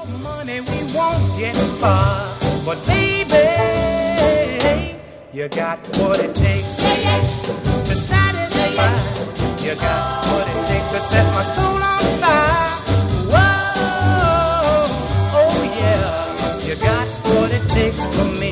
Money we won't get far, but baby, you got what it takes to satisfy. You got what it takes to set my soul on fire. Whoa, oh yeah, you got what it takes for me.